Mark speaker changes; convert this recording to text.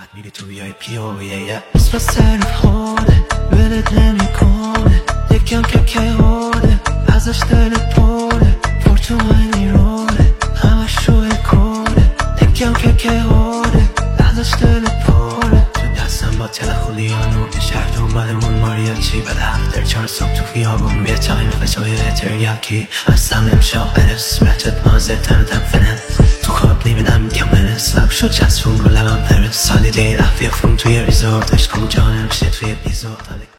Speaker 1: میری توی پیویه اسم سر خوده ولت نمیکنه یکم که هوده ازش دل پره پرتوانی روده همش روی کوده یکم که هوده ازش دل پره تو دستم با تلخولیانو شهر دنبالمون ماریاچی بده هفتر 4 صبح تو خیابون یه تایم فشای تریاکی هستم نمیشه اسمتت مازه تنتم فنن تو خواب نمیدم کمه سلب شد چسبون رو لبم پرس سالی دیر افیافون توی ریزورت عشقم جانم شد توی بیزورت